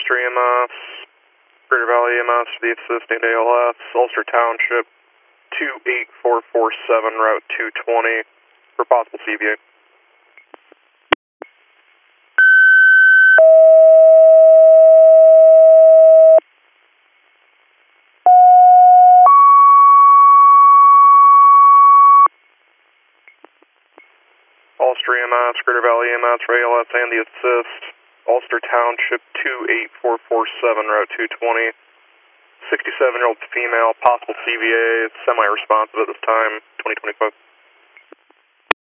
Ulster EMS, Greater Valley EMS for the assisting ALS, Ulster Township 28447, Route 220 for possible CVA. Ulster EMS, Greater Valley EMS for ALS and the assist, Ulster Township 28447, Route 220, 67-year-old female, possible CVA, semi-responsive at this time, 2025.